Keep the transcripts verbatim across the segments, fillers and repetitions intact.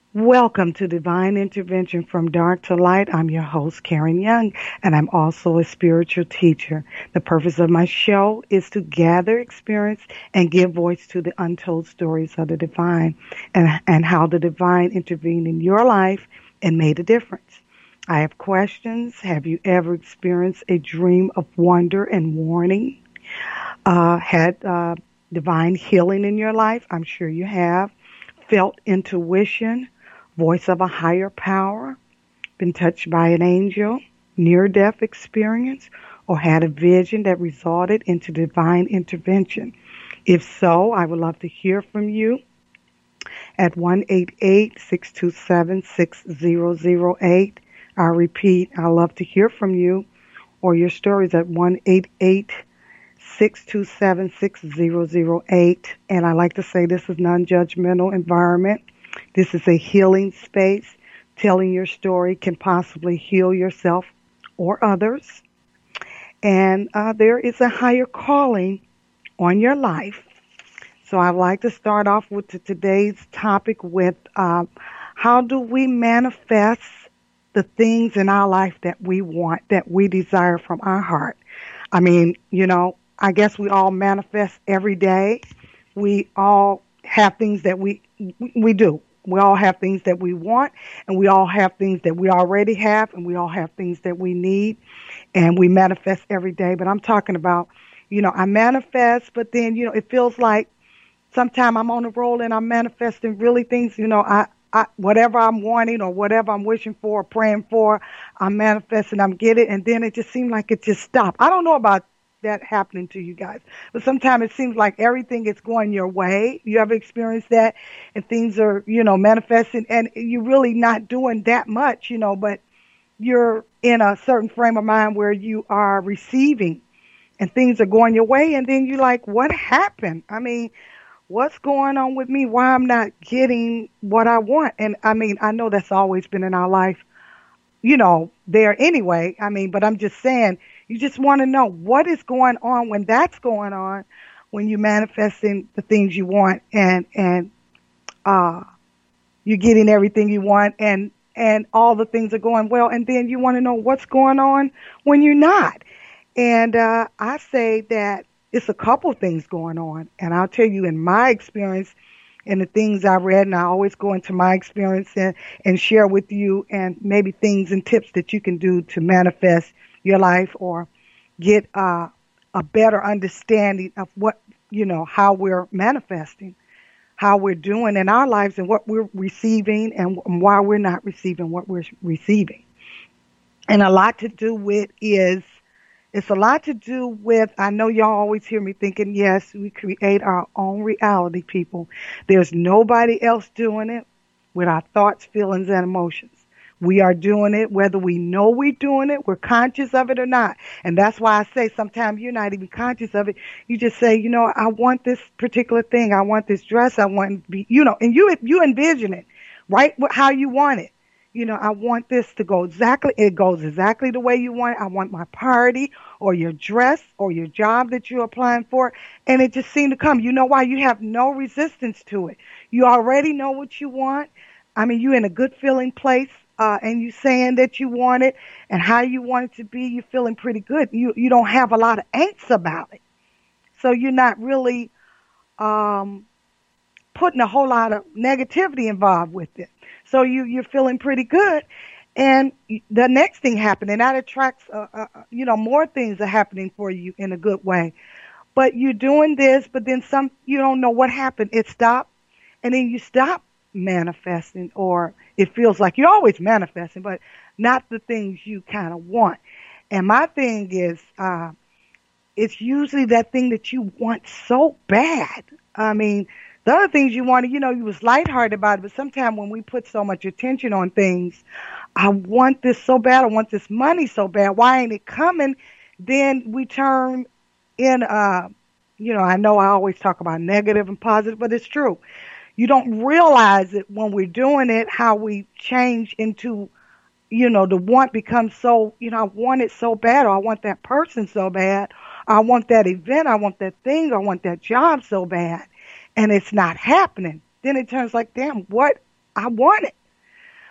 Welcome to Divine Intervention from Dark to Light. I'm your host, Karen Young, and I'm also a spiritual teacher. The purpose of my show is to gather experience and give voice to the untold stories of the divine and, and how the divine intervened in your life and made a difference. I have questions. Have you ever experienced a dream of wonder and warning? Uh, had uh, divine healing in your life? I'm sure you have. Felt intuition, voice of a higher power, been touched by an angel, near-death experience, or had a vision that resulted into divine intervention. If so, I would love to hear from you at one eight eight, six two seven, six zero zero eight. I repeat, I love to hear from you or your stories at one eight eight, six two seven, six zero zero eight. And I like to say this is non-judgmental environment. This is a healing space. Telling your story can possibly heal yourself or others. And uh, there is a higher calling on your life. So I'd like to start off with t- today's topic with uh, how do we manifest the things in our life that we want, that we desire from our heart. I mean, you know, I guess we all manifest every day. We all have things that we we do. We all have things that we want, and we all have things that we already have, and we all have things that we need, and we manifest every day. But I'm talking about, you know, I manifest, but then, you know, it feels like sometimes I'm on a roll and I'm manifesting really things, you know, I, I whatever I'm wanting or whatever I'm wishing for or praying for, I'm manifesting, I'm getting it, and then it just seems like it just stopped. I don't know about that happening to you guys, but sometimes it seems like everything is going your way. You ever experienced that? And things are, you know, manifesting, and you're really not doing that much, you know, but you're in a certain frame of mind where you are receiving and things are going your way, and then you're like, what happened? I mean, what's going on with me? Why I'm not getting what I want? And I mean, I know that's always been in our life, you know, there anyway. I mean, but I'm just saying, you just want to know what is going on when that's going on, when you're manifesting the things you want, and and uh, you're getting everything you want, and and all the things are going well, and then you want to know what's going on when you're not. And uh, I say that it's a couple things going on, and I'll tell you in my experience and the things I read, and I always go into my experience and, and share with you, and maybe things and tips that you can do to manifest your life or get uh, a better understanding of what, you know, how we're manifesting, how we're doing in our lives, and what we're receiving, and why we're not receiving what we're receiving. And a lot to do with is it's a lot to do with, I know y'all always hear me thinking, yes, we create our own reality, people. There's nobody else doing it with our thoughts, feelings, and emotions. We are doing it whether we know we're doing it, we're conscious of it or not. And that's why I say sometimes you're not even conscious of it. You just say, you know, I want this particular thing. I want this dress. I want to be, you know, and you, you envision it, right? How you want it. You know, I want this to go exactly, it goes exactly the way you want it. I want my party or your dress or your job that you're applying for. And it just seemed to come. You know why? You have no resistance to it. You already know what you want. I mean, you're in a good feeling place, uh, and you saying that you want it and how you want it to be. You're feeling pretty good. You, you don't have a lot of angst about it. So you're not really, um, putting a whole lot of negativity involved with it. So you, you're feeling pretty good. And the next thing happened, and that attracts, uh, uh, uh, you know, more things are happening for you in a good way. But you're doing this, but then some, you don't know what happened. It stopped, and then you stop manifesting, or it feels like you're always manifesting, but not the things you kind of want. And my thing is, uh, it's usually that thing that you want so bad. I mean, the other things you wanted, you know, you was lighthearted about it, but sometimes when we put so much attention on things, I want this so bad, I want this money so bad, why ain't it coming? Then we turn in, uh, you know, I know I always talk about negative and positive, but it's true. You don't realize it when we're doing it, how we change into, you know, the want becomes so, you know, I want it so bad, or I want that person so bad, I want that event, I want that thing, I want that job so bad, and it's not happening. Then it turns like, damn, what? I want it.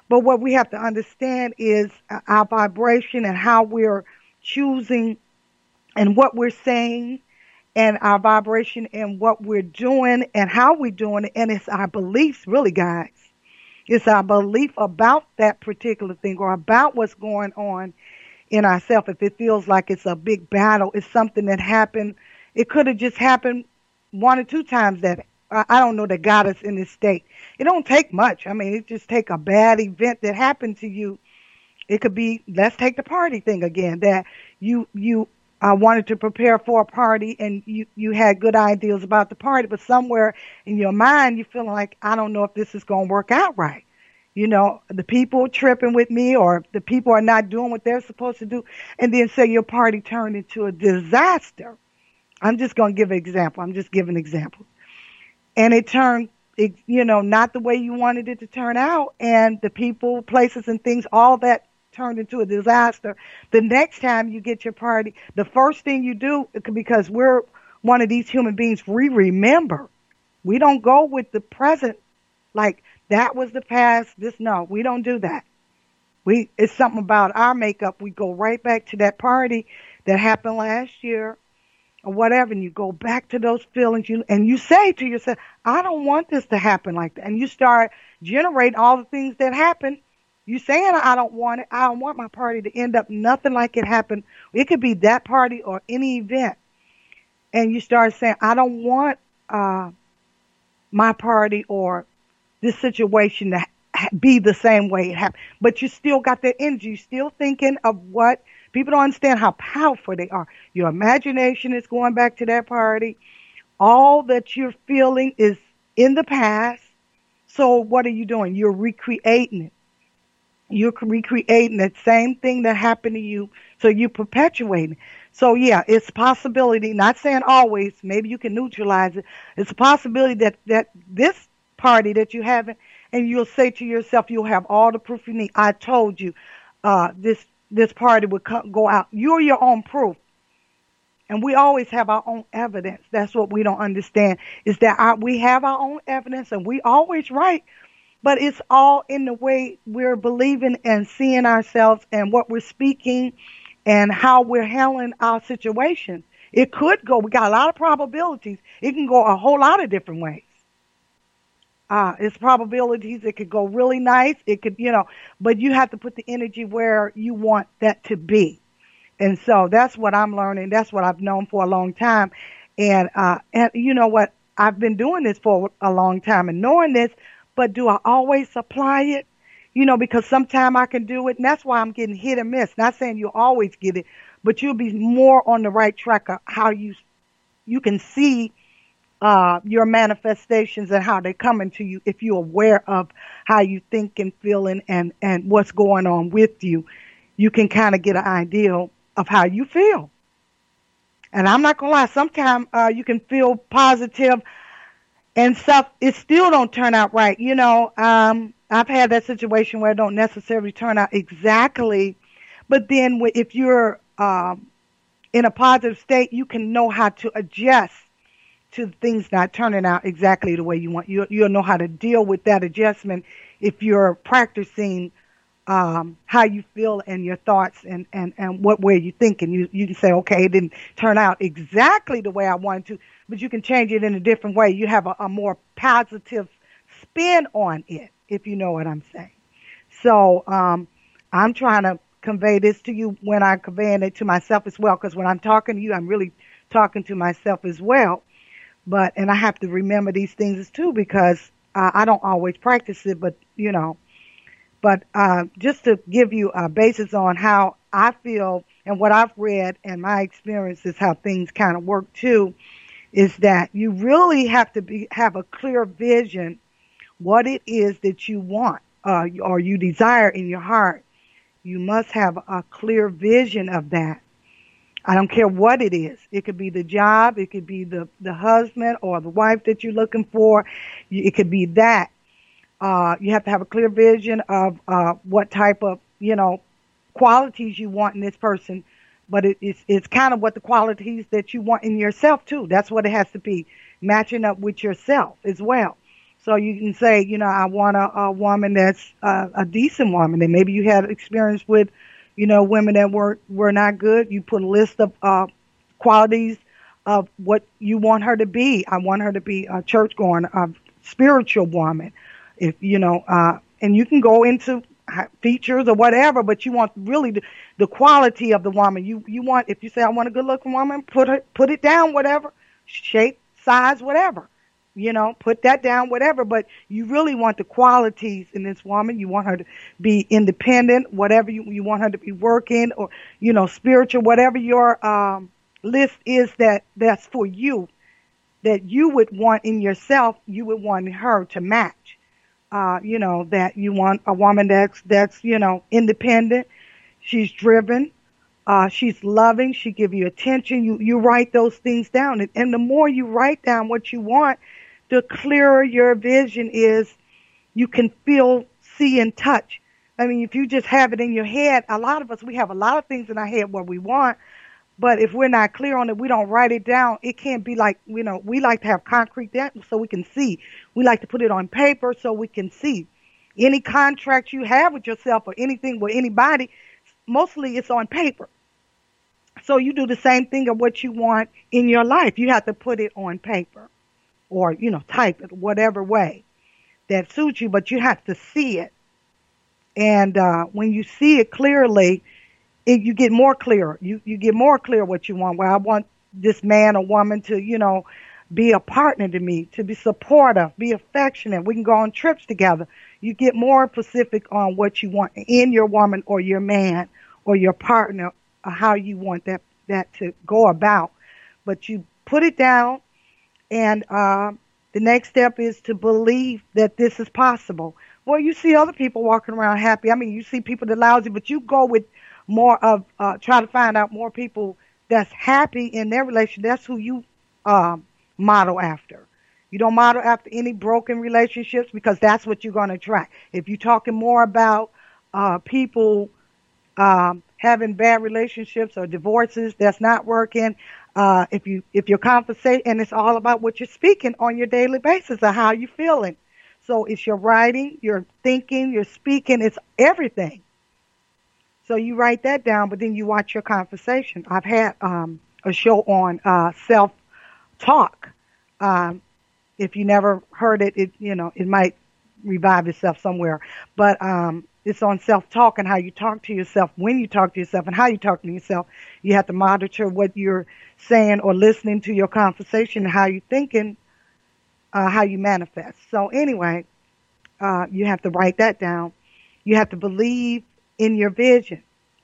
But what we have to understand is uh, our vibration and how we're choosing and what we're saying and our vibration and what we're doing and how we're doing it. And it's our beliefs, really, guys. It's our belief about that particular thing or about what's going on in ourselves. If it feels like it's a big battle, it's something that happened. It could have just happened one or two times that I I don't know that got us in this state. It don't take much. I mean, it just take a bad event that happened to you. It could be, let's take the party thing again, that you you uh, wanted to prepare for a party and you you had good ideas about the party, but somewhere in your mind you feeling like, I don't know if this is going to work out right. You know, the people tripping with me or the people are not doing what they're supposed to do. And then say your party turned into a disaster. I'm just going to give an example. I'm just giving an example. And it turned, it, you know, not the way you wanted it to turn out. And the people, places, and things, all that turned into a disaster. The next time you get your party, the first thing you do, because we're one of these human beings, we remember. We don't go with the present like that was the past. This, no, we don't do that. We, it's something about our makeup. We go right back to that party that happened last year or whatever, and you go back to those feelings, you and you say to yourself, I don't want this to happen like that. And you start generating all the things that happen. You saying, I don't want it. I don't want my party to end up nothing like it happened. It could be that party or any event. And you start saying, I don't want uh, my party or this situation to ha- be the same way it happened. But you still got that energy. You're still thinking of what people don't understand how powerful they are. Your imagination is going back to that party. All that you're feeling is in the past. So what are you doing? You're recreating it. You're recreating that same thing that happened to you. So you're perpetuating. So yeah, it's a possibility, not saying always, maybe you can neutralize it. It's a possibility that, that this party that you haven't, and you'll say to yourself, you'll have all the proof you need. I told you, uh, this, this party would co- go out. You're your own proof. And we always have our own evidence. That's what we don't understand is that our, we have our own evidence and we always right. But it's all in the way we're believing and seeing ourselves and what we're speaking and how we're handling our situation. It could go, we got a lot of probabilities. It can go a whole lot of different ways. Uh, it's probabilities. It could go really nice. It could, you know, but you have to put the energy where you want that to be. And so that's what I'm learning. That's what I've known for a long time. And, uh, and you know what? I've been doing this for a long time and knowing this, but do I always apply it? You know, because sometimes I can do it, and that's why I'm getting hit and miss. Not saying you always get it, but you'll be more on the right track of how you you can see uh, your manifestations and how they're coming to you if you're aware of how you think and feeling and, and what's going on with you. You can kind of get an idea of how you feel. And I'm not going to lie, sometimes uh, you can feel positive and stuff, it still don't turn out right. You know, um, I've had that situation where it don't necessarily turn out exactly, but then wh- if you're um, in a positive state, you can know how to adjust to things not turning out exactly the way you want. You, you'll know how to deal with that adjustment if you're practicing um, how you feel and your thoughts and, and, and what way you think. And you, you can say, okay, it didn't turn out exactly the way I wanted to, but you can change it in a different way. You have a, a more positive spin on it, if you know what I'm saying. So um, I'm trying to convey this to you when I'm conveying it to myself as well, because when I'm talking to you, I'm really talking to myself as well. But, and I have to remember these things too, because uh, I don't always practice it, but, you know, but uh, just to give you a basis on how I feel and what I've read and my experience is how things kind of work too, is that you really have to be have a clear vision what it is that you want uh, or you desire in your heart. You must have a clear vision of that. I don't care what it is. It could be the job. It could be the, the husband or the wife that you're looking for. It could be that. Uh, you have to have a clear vision of uh, what type of, you know, qualities you want in this person. But it, it's, it's kind of what the qualities that you want in yourself, too. That's what it has to be, matching up with yourself as well. So you can say, you know, I want a, a woman that's uh, a decent woman. And maybe you had experience with, you know, women that were were not good. You put a list of uh, qualities of what you want her to be. I want her to be a church going, a spiritual woman. If you know, uh, and you can go into h- features or whatever, but you want really the, the quality of the woman. You you want if you say I want a good looking woman, put her put it down, whatever shape, size, whatever. You know, put that down, whatever. But you really want the qualities in this woman. You want her to be independent, whatever you you want her to be working or you know spiritual, whatever your um, list is that that's for you that you would want in yourself. You would want her to match. Uh, you know that you want a woman that's that's you know independent. She's driven. Uh, she's loving. She give you attention. You you write those things down, and, and the more you write down what you want, the clearer your vision is. You can feel, see, and touch. I mean, if you just have it in your head, a lot of us we have a lot of things in our head what we want, but if we're not clear on it, we don't write it down. It can't be like you know. We like to have concrete that so we can see. We like to put it on paper so we can see. Any contract you have with yourself or anything with anybody, mostly it's on paper. So you do the same thing of what you want in your life. You have to put it on paper or, you know, type it whatever way that suits you, but you have to see it. And uh, when you see it clearly, it, you get more clear. You, you get more clear what you want. Well, I want this man or woman to, you know, be a partner to me, to be supportive, be affectionate. We can go on trips together. You get more specific on what you want in your woman or your man or your partner, or how you want that, that to go about. But you put it down, and uh, the next step is to believe that this is possible. Well, you see other people walking around happy. I mean, you see people that lousy, but you go with more of, uh, try to find out more people that's happy in their relation. That's who you um, model after. You don't model after any broken relationships because that's what you're going to attract. If you're talking more about uh, people um, having bad relationships or divorces that's not working, uh, if you if you're conversating, and it's all about what you're speaking on your daily basis or how you're feeling. So it's your writing, your thinking, your speaking, it's everything. So you write that down, but then you watch your conversation. I've had um, a show on uh, self-talk. Um, if you never heard it, it you know it might revive itself somewhere. But um, it's on self-talk and how you talk to yourself, when you talk to yourself, and how you talk to yourself. You have to monitor what you're saying or listening to your conversation, and how you're thinking, uh, how you manifest. So anyway, uh, you have to write that down. You have to believe in your vision,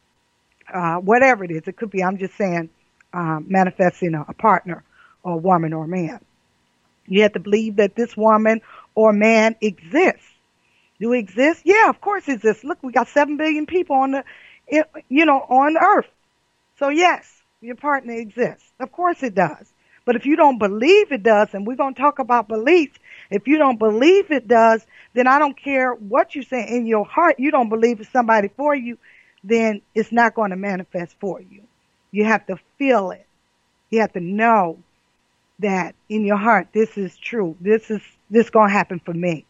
uh, whatever it is. It could be, I'm just saying, um, manifesting a, a partner or a woman or a man. You have to believe that this woman or man exists. Do it exist? Yeah, of course it exists. Look, we got seven billion people on the, you know, on Earth. So yes, your partner exists. Of course it does. But if you don't believe it does, and we're going to talk about beliefs, if you don't believe it does, then I don't care what you say in your heart. You don't believe it's somebody for you, then it's not going to manifest for you. You have to feel it. You have to know that in your heart, this is true. This is this going to happen for me.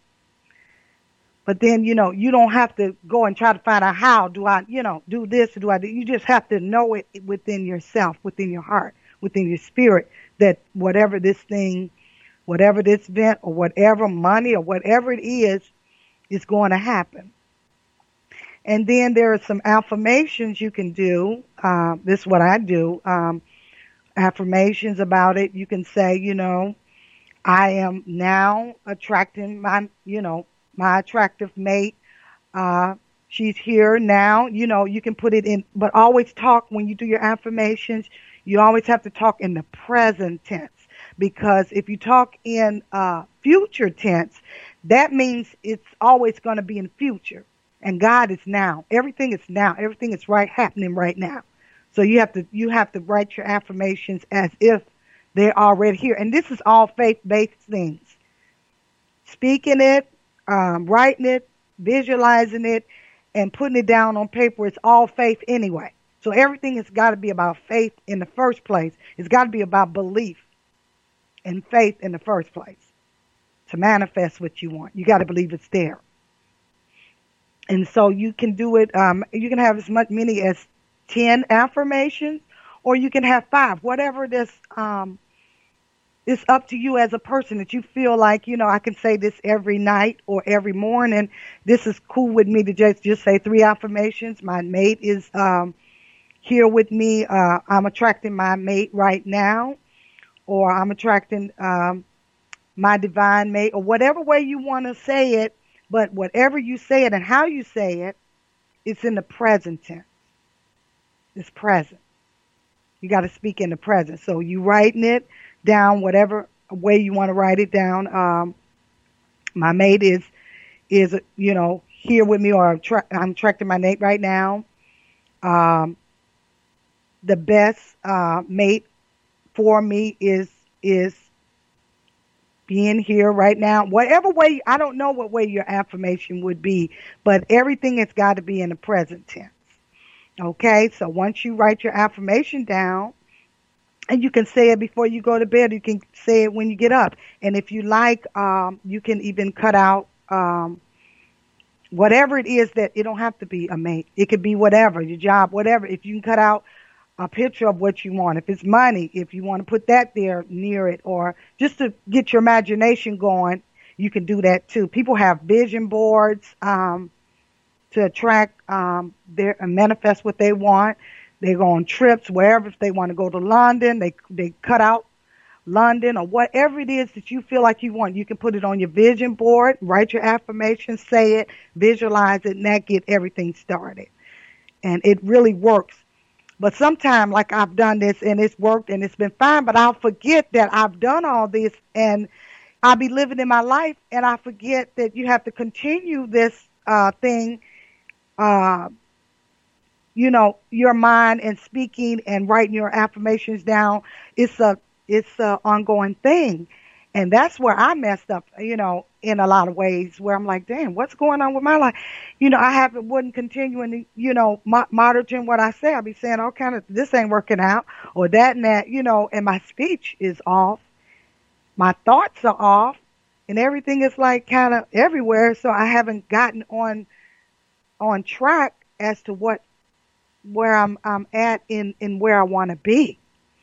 But then, you know, you don't have to go and try to find out how do I, you know, do this or do I do. You just have to know it within yourself, within your heart, within your spirit, that whatever this thing, whatever this event or whatever money or whatever it is, is going to happen. And then there are some affirmations you can do. Uh, this is what I do. Um, affirmations about it. You can say, you know, I am now attracting my, you know, my attractive mate. Uh, she's here now. You know, you can put it in, but always talk when you do your affirmations. You always have to talk in the present tense, because if you talk in uh, future tense, that means it's always going to be in future. And God is now. Everything is now. Everything is right happening right now. So you have to you have to write your affirmations as if they're already here. And this is all faith-based things. Speaking it, um, writing it, visualizing it, and putting it down on paper, it's all faith anyway. So everything has got to be about faith in the first place. It's got to be about belief and faith in the first place. to manifest what you want. You got to believe it's there. And so you can do it. Um, you can have as much many as ten affirmations, or you can have five. Whatever this, um, it's up to you as a person that you feel like, you know, I can say this every night or every morning. This is cool with me to just just say three affirmations. My mate is um, here with me. Uh, I'm attracting my mate right now, or I'm attracting um, my divine mate, or whatever way you want to say it. But whatever you say it and how you say it, it's in the present tense. It's present. You got to speak in the present. So you writing it down, whatever way you want to write it down. Um, my mate is, is you know, here with me, or I'm, tra- I'm attracting my mate right now. Um, the best uh, mate for me is is being here right now. Whatever way, I don't know what way your affirmation would be, but everything has got to be in the present tense. Okay, so once you write your affirmation down, and you can say it before you go to bed, you can say it when you get up. And if you like, um, you can even cut out um, whatever it is that it don't have to be a mate. It could be whatever, your job, whatever. If you can cut out a picture of what you want. If it's money, if you want to put that there near it, or just to get your imagination going, you can do that too. People have vision boards um, to attract um, their and manifest what they want. They go on trips wherever. If they want to go to London, they they cut out London or whatever it is that you feel like you want. You can put it on your vision board, write your affirmations, say it, visualize it, and that get everything started. And it really works. But sometimes, like I've done this and it's worked and it's been fine, but I'll forget that I've done all this and I'll be living in my life and I forget that you have to continue this uh, thing, uh, you know, your mind and speaking and writing your affirmations down. It's a, it's a ongoing thing. And that's where I messed up, you know, in a lot of ways where I'm like, damn, what's going on with my life? You know, I haven't, wasn't continuing, you know, mo- monitoring what I say. I'll be saying all kind of, this ain't working out or that and that, you know, and my speech is off. My thoughts are off and everything is like kind of everywhere. So I haven't gotten on, on track as to what, where I'm, I'm at in, in where I want to be.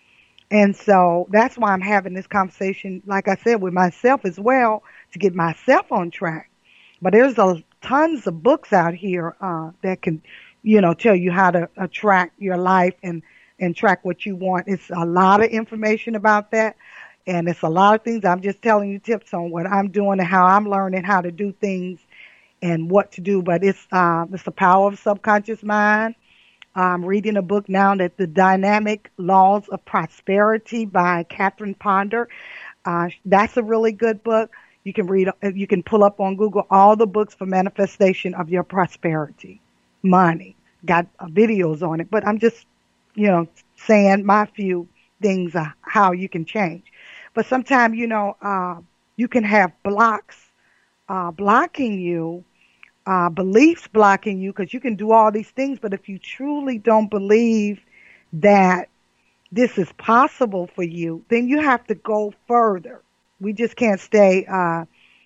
And so that's why I'm having this conversation, like I said, with myself as well, to get myself on track. But there's a, tons of books out here uh, that can, you know, tell you how to attract your life and, and track what you want. It's a lot of information about that. And it's a lot of things. I'm just telling you tips on what I'm doing and how I'm learning how to do things and what to do. But it's, uh, it's the power of subconscious mind. I'm reading a book now that The Dynamic Laws of Prosperity by Catherine Ponder. Uh, that's a really good book. You can read, you can pull up on Google all the books for manifestation of your prosperity, money. Got uh, videos on it, but I'm just, you know, saying my few things uh, how you can change. But sometimes, you know, uh, you can have blocks uh, blocking you. Uh, beliefs blocking you because you can do all these things, but if you truly don't believe that this is possible for you, then you have to go further. We just can't stay uh,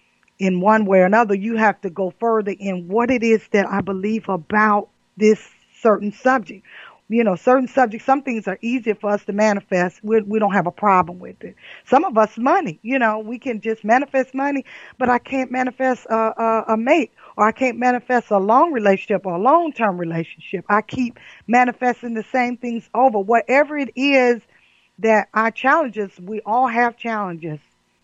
in one way or another. You have to go further in what it is that I believe about this certain subject. You know, certain subjects, some things are easier for us to manifest. We, we don't have a problem with it. Some of us, money, you know, we can just manifest money, but I can't manifest a, a, a mate, or I can't manifest a long relationship or a long-term relationship. I keep manifesting the same things over. Whatever it is that our challenges, we all have challenges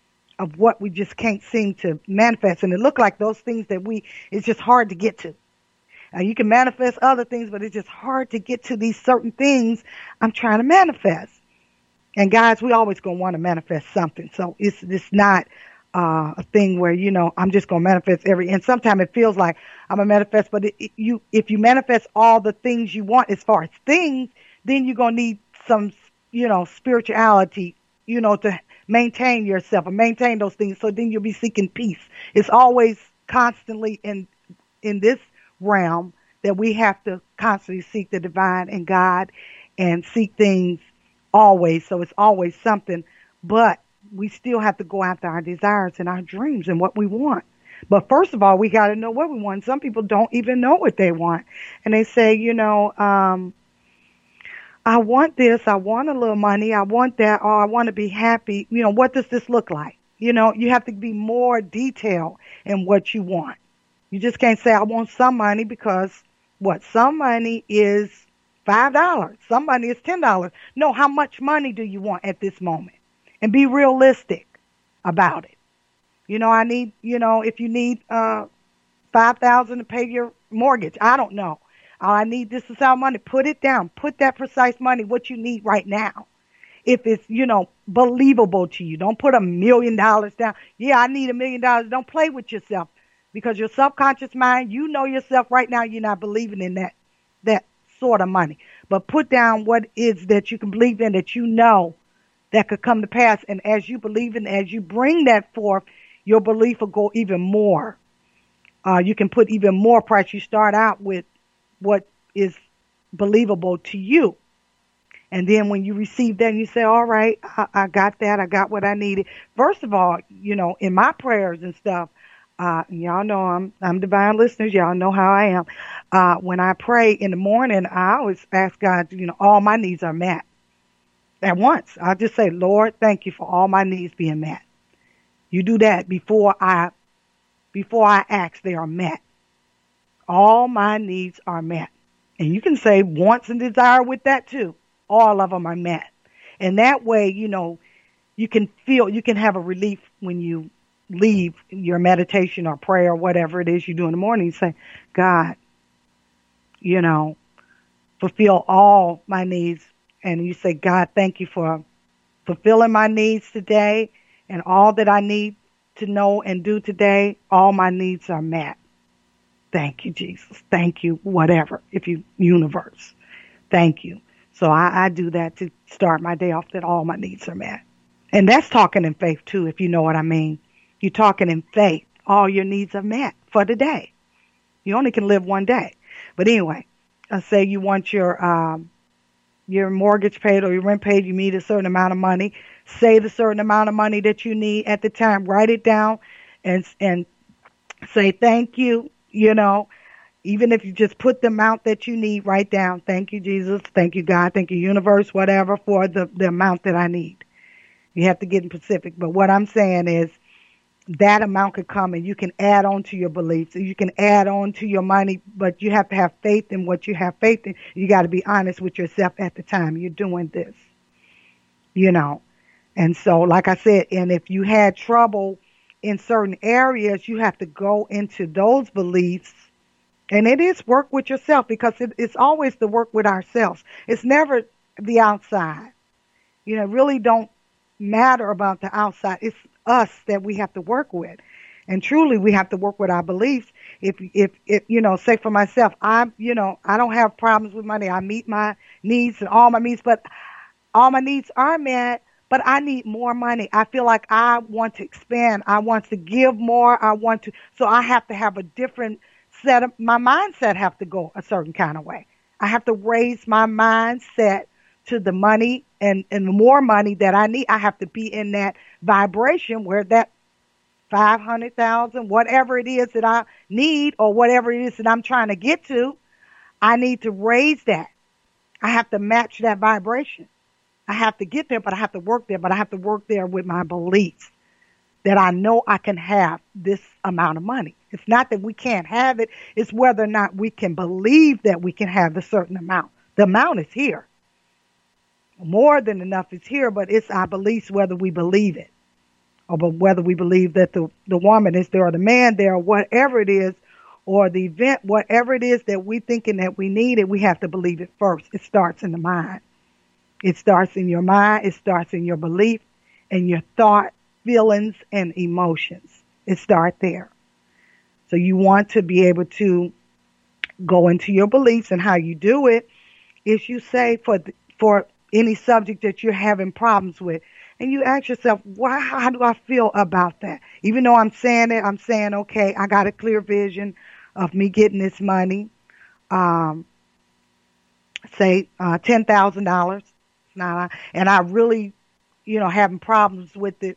of what we just can't seem to manifest. And it look like those things that we, it's just hard to get to. Uh, you can manifest other things, but it's just hard to get to these certain things I'm trying to manifest. And guys, we always going to want to manifest something. So it's, it's not uh, a thing where, you know, I'm just going to manifest every, and sometimes it feels like I'm a manifest, but it, it, you, if you manifest all the things you want as far as things, then you're going to need some, you know, spirituality, you know, to maintain yourself and maintain those things. So then you'll be seeking peace. It's always constantly in, in this realm that we have to constantly seek the divine and God and seek things always. So it's always something. But we still have to go after our desires and our dreams and what we want. But first of all, we got to know what we want. Some people don't even know what they want. And they say, you know, um, I want this, I want a little money, I want that, or I want to be happy. You know, what does this look like? You know, you have to be more detailed in what you want. You just can't say, I want some money because what? Some money is five dollars. Some money is ten dollars. No, how much money do you want at this moment? And be realistic about it. You know, I need, you know, if you need uh, five thousand dollars to pay your mortgage, I don't know. Oh, I need this is our money. Put it down. Put that precise money, what you need right now. If it's, you know, believable to you. Don't put a million dollars down. Yeah, I need a million dollars. Don't play with yourself because your subconscious mind, you know yourself right now, you're not believing in that, that sort of money. But put down what is that you can believe in that you know that could come to pass. And as you believe in, as you bring that forth, your belief will go even more. Uh, you can put even more price. You start out with what is believable to you. And then when you receive that, you say, all right, I, I got that. I got what I needed. First of all, you know, in my prayers and stuff, uh, y'all know I'm, I'm divine listeners. Y'all know how I am. Uh, when I pray in the morning, I always ask God, you know, all my needs are met at once. I just say, Lord, thank you for all my needs being met. You do that before I, before I ask, they are met. All my needs are met. And you can say wants and desire with that too. All of them are met. And that way, you know, you can feel, you can have a relief when you leave your meditation or prayer or whatever it is you do in the morning. You say, God, you know, fulfill all my needs. And you say, God, thank you for fulfilling my needs today and all that I need to know and do today. All my needs are met. Thank you, Jesus. Thank you, whatever, if you, universe. Thank you. So I, I do that to start my day off that all my needs are met. And that's talking in faith too, if you know what I mean. You're talking in faith. All your needs are met for the day. You only can live one day. But anyway, I say you want your, um, your mortgage paid or your rent paid, you need a certain amount of money. Say the certain amount of money that you need at the time. Write it down and, and say thank you. You know, even if you just put the amount that you need right down. Thank you, Jesus. Thank you, God. Thank you, universe, whatever, for the, the amount that I need. You have to get in specific. But what I'm saying is that amount could come and you can add on to your beliefs. You can add on to your money, but you have to have faith in what you have faith in. You got to be honest with yourself at the time you're doing this, you know. And so, like I said, and if you had trouble in certain areas, you have to go into those beliefs. And it is work with yourself because it, it's always the work with ourselves. It's never the outside. You know, really don't matter about the outside. It's us that we have to work with. And truly, we have to work with our beliefs. If, if, if, you know, say for myself, I, you know, I don't have problems with money. I meet my needs and all my needs, but all my needs are met. But I need more money. I feel like I want to expand. I want to give more. I want to, so I have to have a different set of, my mindset have to go a certain kind of way. I have to raise my mindset to the money and, and the more money that I need. I have to be in that vibration where that five hundred thousand, whatever it is that I need or whatever it is that I'm trying to get to, I need to raise that. I have to match that vibration. I have to get there, but I have to work there, but I have to work there with my beliefs that I know I can have this amount of money. It's not that we can't have it. It's whether or not we can believe that we can have a certain amount. The amount is here. More than enough is here, but it's our beliefs whether we believe it or whether we believe that the, the woman is there or the man there or whatever it is or the event, whatever it is that we're thinking that we need it, we have to believe it first. It starts in the mind. It starts in your mind. It starts in your belief and your thought, feelings, and emotions. It starts there. So you want to be able to go into your beliefs, and how you do it is you say for the, for any subject that you're having problems with, and you ask yourself, why, how do I feel about that? Even though I'm saying it, I'm saying, okay, I got a clear vision of me getting this money, um, say uh, ten thousand dollars. Now, and I really, you know, having problems with it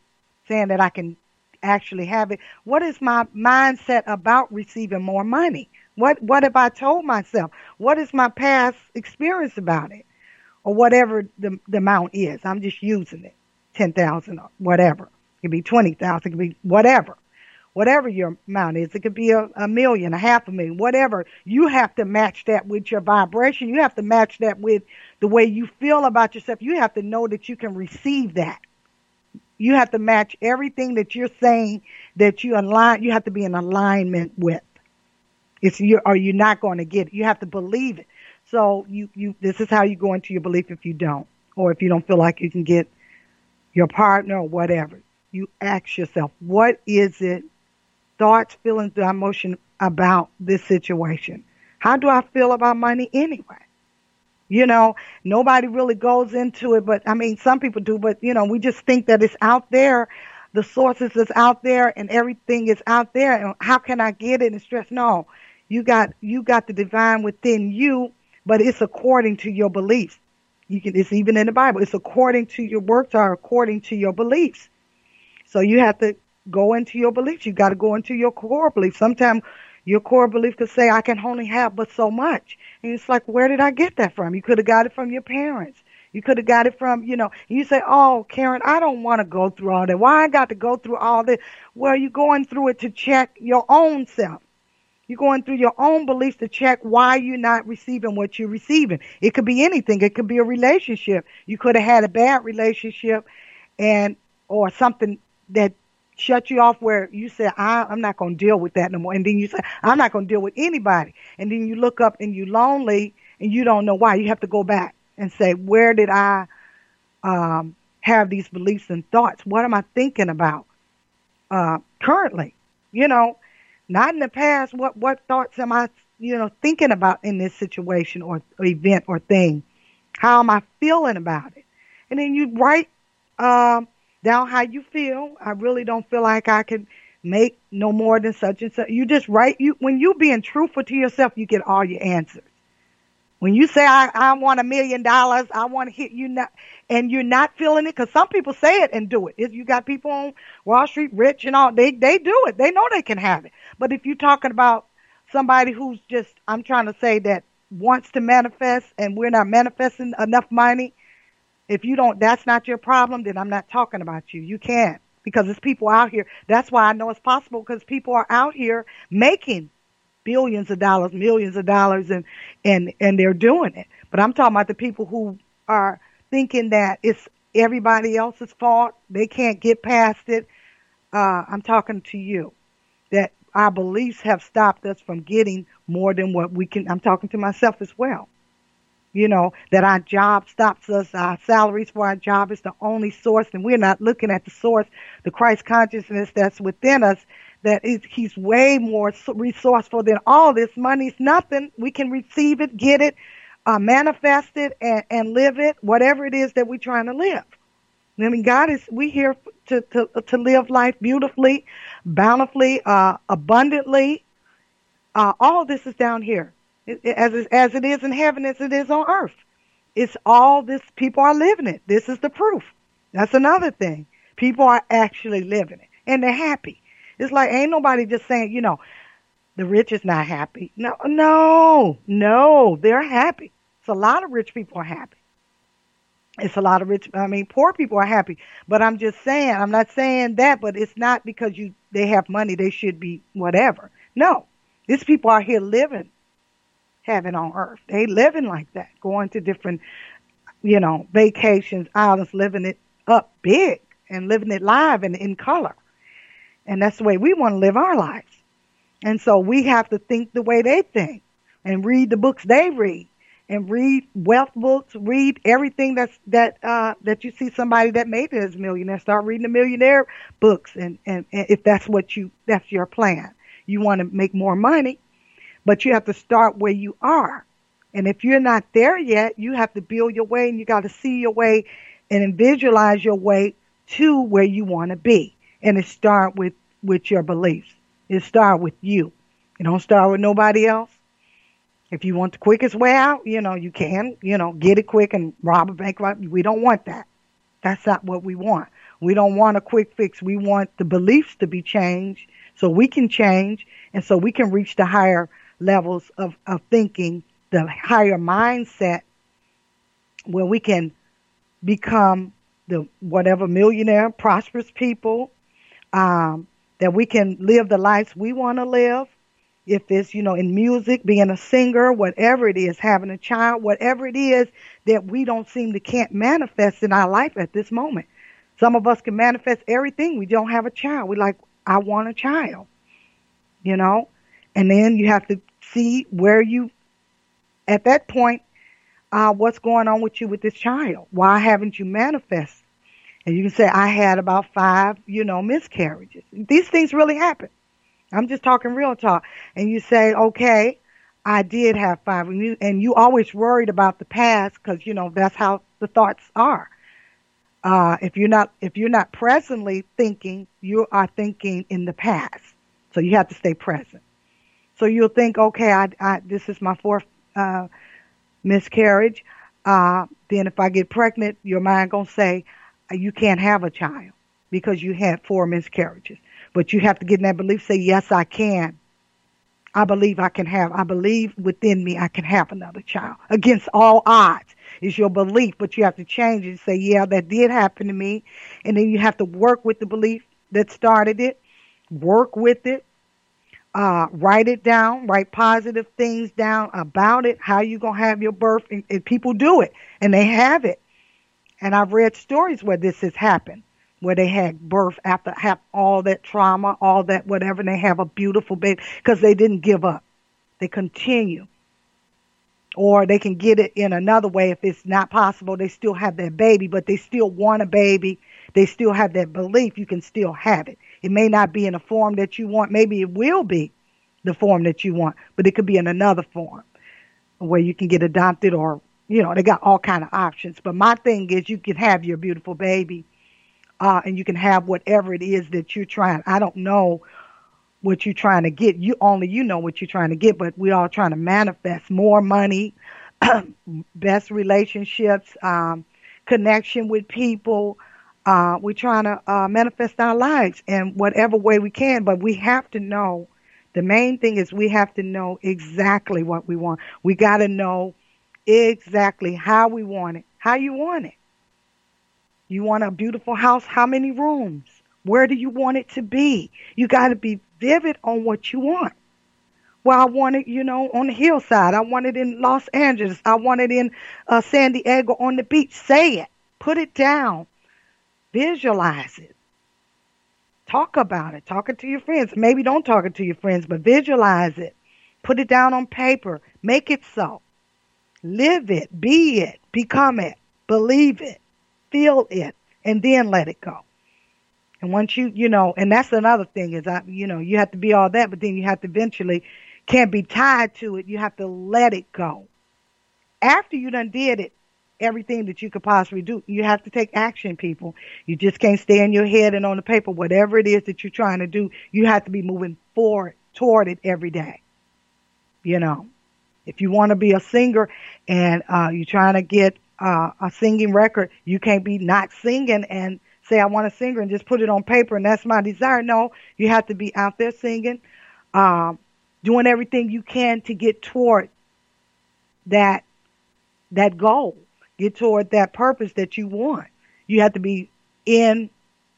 saying that I can actually have it. What is my mindset about receiving more money? What what have I told myself? What is my past experience about it? Or whatever the, the amount is. I'm just using it. ten thousand or whatever. It could be twenty thousand, it could be whatever. Whatever your amount is. It could be a, a million, a half a million, whatever. You have to match that with your vibration. You have to match that with the way you feel about yourself. You have to know that you can receive that. You have to match everything that you're saying that you align. You have to be in alignment with. It's you, or you're not going to get it. You have to believe it. So you, you, this is how you go into your belief if you don't, or if you don't feel like you can get your partner or whatever. You ask yourself, what is it, thoughts, feelings, emotion about this situation? How do I feel about money anyway? You know, nobody really goes into it, but I mean, some people do, but you know, we just think that it's out there. The sources is out there and everything is out there. And how can I get it and stress? No, you got, you got the divine within you, but it's according to your beliefs. You can, it's even in the Bible. It's according to your works are according to your beliefs. So you have to go into your beliefs. You got to go into your core beliefs. Sometimes your core belief could say, I can only have but so much. And it's like, where did I get that from? You could have got it from your parents. You could have got it from, you know, you say, oh, Karen, I don't want to go through all that. Why I got to go through all this? Well, you're going through it to check your own self. You're going through your own beliefs to check why you're not receiving what you're receiving. It could be anything. It could be a relationship. You could have had a bad relationship and or something that shut you off where you said, I, I'm not going to deal with that no more. And then you say, I'm not going to deal with anybody. And then you look up and you're lonely and you don't know why. You have to go back and say, where did I um, have these beliefs and thoughts? What am I thinking about uh, currently? You know, not in the past. What, what thoughts am I, you know, thinking about in this situation or, or event or thing? How am I feeling about it? And then you write um, down how you feel. I really don't feel like I can make no more than such and such. You just write. You when you being truthful to yourself, you get all your answers. When you say, I, I want a million dollars, I want to hit you not, and you're not feeling it, because some people say it and do it. If you got people on Wall Street rich and all, they, they do it. They know they can have it. But if you're talking about somebody who's just, I'm trying to say that wants to manifest and we're not manifesting enough money, if you don't, that's not your problem, then I'm not talking about you. You can't, because there's people out here. That's why I know it's possible, because people are out here making billions of dollars, millions of dollars, and, and, and they're doing it. But I'm talking about the people who are thinking that it's everybody else's fault. They can't get past it. Uh, I'm talking to you, that our beliefs have stopped us from getting more than what we can. I'm talking to myself as well. You know, that our job stops us. Our salaries for our job is the only source, and we're not looking at the source, the Christ consciousness that's within us, that is, he's way more resourceful than all this. Money's nothing. We can receive it, get it, uh, manifest it, and, and live it, whatever it is that we're trying to live. I mean, God is, we here to, to, to live life beautifully, bountifully, uh, abundantly. Uh, all of this is down here. It, it, as, it, as it is in heaven, as it is on earth. It's all this, people are living it. This is the proof. That's another thing. People are actually living it, and they're happy. It's like, ain't nobody just saying, you know, the rich is not happy. No, no, no, they're happy. It's a lot of rich people are happy. It's a lot of rich, I mean, poor people are happy. But I'm just saying, I'm not saying that, but it's not because you they have money, they should be whatever. No, these people are here living heaven on earth. They living like that, going to different, you know, vacations, islands, living it up big and living it live and in color. And that's the way we want to live our lives. And so we have to think the way they think and read the books they read and read wealth books, read everything that's, that, uh, that you see somebody that made it as a millionaire. Start reading the millionaire books. And, and, and if that's what you, that's your plan, you want to make more money, but you have to start where you are. And if you're not there yet, you have to build your way, and you got to see your way and visualize your way to where you want to be. And it start with, with your beliefs. It start with you. It don't start with nobody else. If you want the quickest way out, you know, you can, you know, get it quick and rob a bank. We don't want that. That's not what we want. We don't want a quick fix. We want the beliefs to be changed so we can change and so we can reach the higher levels of, of thinking, the higher mindset where we can become the whatever millionaire, prosperous people, um, that we can live the lives we want to live. If it's, you know, in music, being a singer, whatever it is, having a child, whatever it is that we don't seem to can't manifest in our life at this moment. Some of us can manifest everything. We don't have a child. We're like, I want a child, you know, and then you have to see where you, at that point, uh, what's going on with you with this child. Why haven't you manifested? And you can say, I had about five, you know, miscarriages. These things really happen. I'm just talking real talk. And you say, okay, I did have five. And you, and you always worried about the past because, you know, that's how the thoughts are. Uh, if you're not, if you're not presently thinking, you are thinking in the past. So you have to stay present. So you'll think, okay, I, I this is my fourth, uh, miscarriage. Uh, then if I get pregnant, your mind gonna say, you can't have a child because you had four miscarriages. But you have to get in that belief, say, yes, I can. I believe I can have, I believe within me I can have another child. Against all odds is your belief, but you have to change it and say, yeah, that did happen to me. And then you have to work with the belief that started it, work with it, uh, write it down, write positive things down about it, how you going to have your birth. And, and people do it, and they have it. And I've read stories where this has happened, where they had birth after have all that trauma, all that whatever, and they have a beautiful baby because they didn't give up. They continue. Or they can get it in another way if it's not possible. They still have that baby, but they still want a baby. They still have that belief you can still have it. It may not be in a form that you want. Maybe it will be the form that you want, but it could be in another form where you can get adopted or, you know, they got all kind of options. But my thing is you can have your beautiful baby. Uh, and you can have whatever it is that you're trying. I don't know what you're trying to get. You only you know what you're trying to get, but we're all trying to manifest more money, best relationships, um, connection with people. Uh, we're trying to uh, manifest our lives in whatever way we can, but we have to know. The main thing is we have to know exactly what we want. We got to know exactly how we want it, how you want it. You want a beautiful house? How many rooms? Where do you want it to be? You got to be vivid on what you want. Well, I want it, you know, on the hillside. I want it in Los Angeles. I want it in uh, San Diego on the beach. Say it. Put it down. Visualize it. Talk about it. Talk it to your friends. Maybe don't talk it to your friends, but visualize it. Put it down on paper. Make it so. Live it. Be it. Become it. Believe it. Feel it, and then let it go. And once you, you know, and that's another thing is, I, you know, you have to be all that, but then you have to eventually, can't be tied to it. You have to let it go. After you done did it, everything that you could possibly do, you have to take action, people. You just can't stay in your head and on the paper. Whatever it is that you're trying to do, you have to be moving forward toward it every day. You know, if you want to be a singer and uh, you're trying to get Uh, a singing record, you can't be not singing and say, I want to sing and just put it on paper and that's my desire. No, you have to be out there singing, um, doing everything you can to get toward that, that goal, get toward that purpose that you want. You have to be in,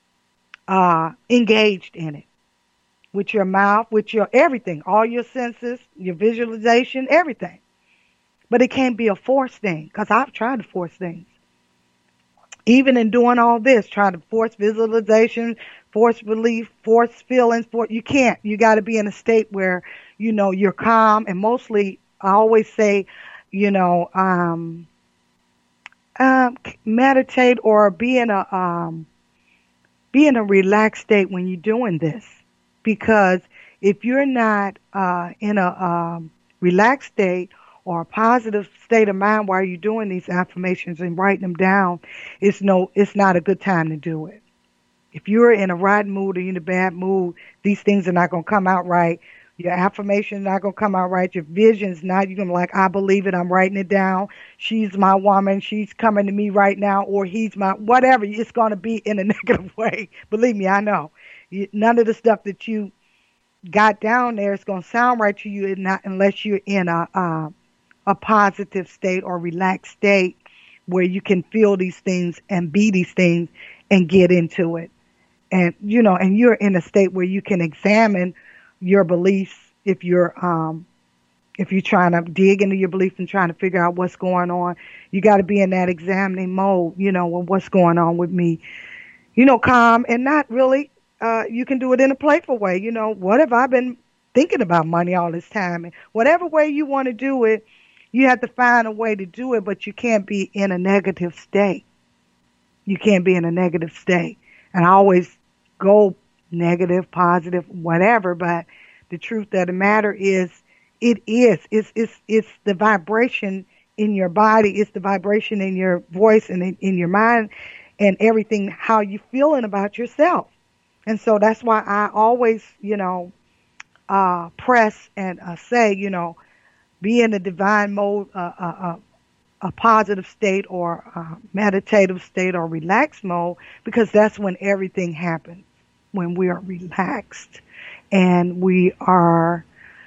uh, engaged in it with your mouth, with your everything, all your senses, your visualization, everything. But it can't be a forced thing because I've tried to force things. Even in doing all this, trying to force visualization, force belief, force feelings, for you can't. You got to be in a state where, you know, you're calm. And mostly, I always say, you know, um, um, meditate or be in a um, be in a relaxed state when you're doing this. Because if you're not uh, in a um, relaxed state or a positive state of mind while you're doing these affirmations and writing them down, it's no, it's not a good time to do it. If you're in a rotten mood or you're in a bad mood, these things are not going to come out right. Your affirmation not gonna come out right. Your vision's not. You're gonna be like, I believe it. I'm writing it down. She's my woman. She's coming to me right now, or he's my whatever. It's gonna be in a negative way. Believe me, I know. You, none of the stuff that you got down there is gonna sound right to you, not unless you're in a uh, a positive state or relaxed state where you can feel these things and be these things and get into it. And you know, and you're in a state where you can examine your beliefs if you're um if you're trying to dig into your beliefs and trying to figure out what's going on. You got to be in that examining mode, you know, well, what's going on with me, you know, calm and not really. Uh you can do it in a playful way. You know, what have I been thinking about money all this time? And whatever way you want to do it, you have to find a way to do it, but you can't be in a negative state. You can't be in a negative state. And I always go negative, positive, whatever, but the truth of the matter is it is. It's it's it's the vibration in your body, it's the vibration in your voice and in, in your mind and everything, how you feeling about yourself. And so that's why I always, you know, uh, press and uh, say, you know, be in a divine mode, uh, uh, uh, a positive state or a meditative state or relaxed mode, because that's when everything happens, when we are relaxed and we are,